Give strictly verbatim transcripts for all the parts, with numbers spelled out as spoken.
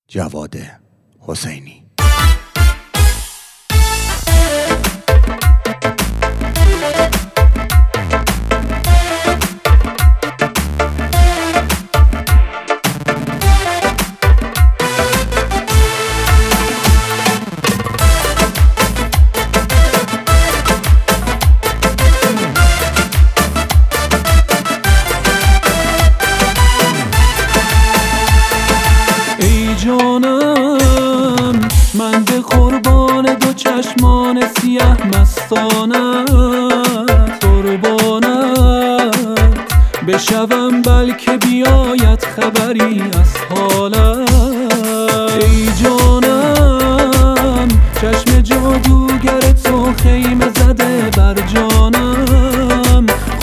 جواد حسینی. جانم من به قربان دو چشمان سیاه مستانت قربانت بشوم، بلکه بیاید خبری از حالت. ای جانم چشم جادوگر تو خیمه زده بر جانم،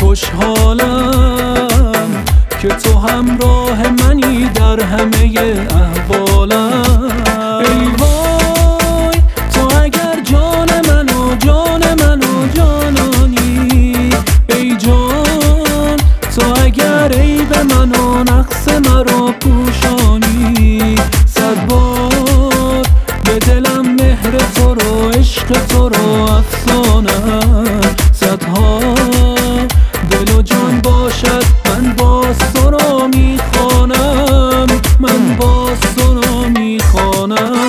خوشحالم که تو همراه منی در همه احوالم. ای وای تو اگر جان منو جان منو جانانی، ای جان تو اگر عیب منو نقص مرا پوشانی، صد بار به دلم مهر تو رو عشق تو رو افسانم، صدها دل و جان باشد من باز تو رو میخوانم، من باز تو رو میخوانم.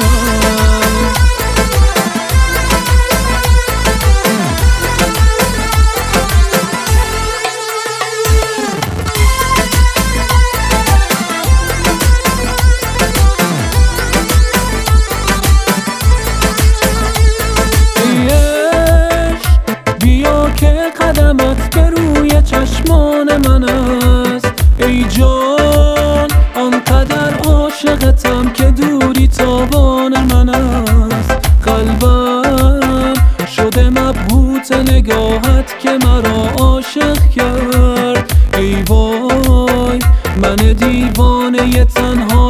بیا که قدمت به روی چشمان من است، ای جان آنقدر عاشقتم که دوری تاوان من است. قلبم شده مبهوت نگاهت که مرا عاشق کرد، ای وای من دیوانه تنها